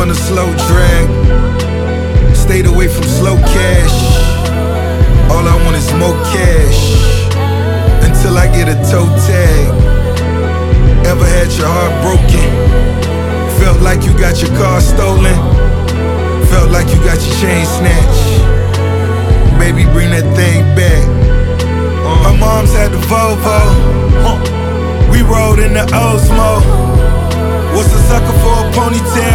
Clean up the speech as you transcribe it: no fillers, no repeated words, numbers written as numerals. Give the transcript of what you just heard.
want a slow drag. Stayed away from slow cash. All I want is more cash. Until I get a toe tag. Ever had your heart broken? Felt like you got your car stolen? Felt like you got your chain snatched? Baby, bring that thing back. Her mom's had the Volvo. We rode in the Osmo. What's a sucker for a ponytail?